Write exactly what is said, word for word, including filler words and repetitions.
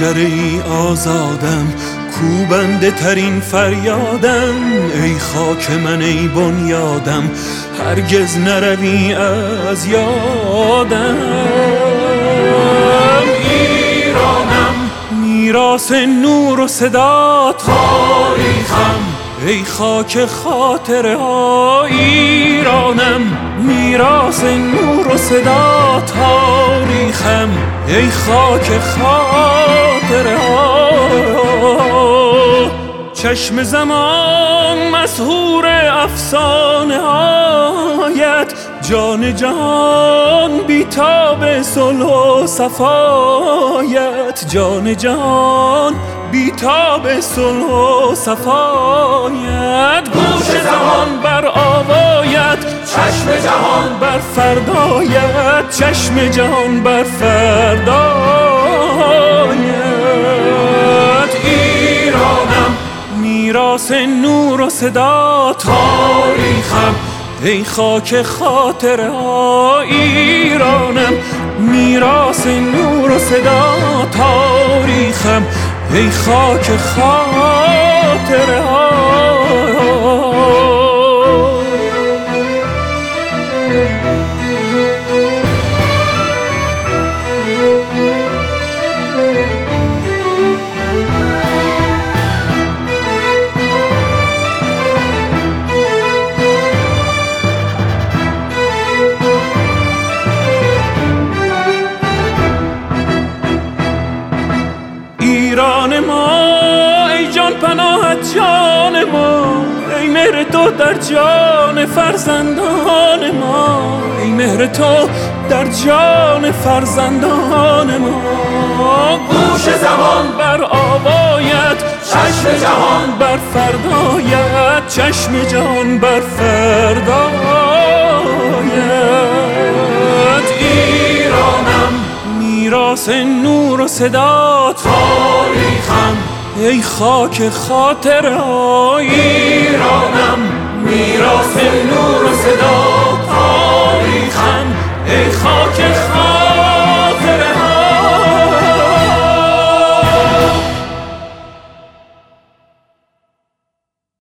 پنجره ای آزادم، کوبنده ترین فریادم. ای خاک من ای بنیادم، هرگز نروی از یادم. ایرانم میراث نور و صدا تاریخم، ای خاک خاطره ها. ایرانم میراث نور و صدا تاریخم، ای خاک خاطره ها. چشم زمان مسحور افسانه هایت، جان جهان بیتاب صلح و صفایت. جان جهان بیتاب صلح و صفایت. گوش زمان بر آوایت، چشم جهان بر فردایت. چشم جهان بر فردایت. ایرانم میراث نور و صدا تاریخم، ای خاک خاطره ها. ایرانم میراث نور و صدا تاریخم، ای خاک خاطره ها. ایران ما ای جان پناهت جان ما، ای مهر تو در جان فرزندان ما. ای مهر تو در جان فرزندان ما. گوش زمان بر آوایت، چشم جهان بر فردایت. چشم جهان بر فردایت. ایرانم میراث نور و صدا تاریخم، ای خاک خاطره ها. ایرانم میراث نور و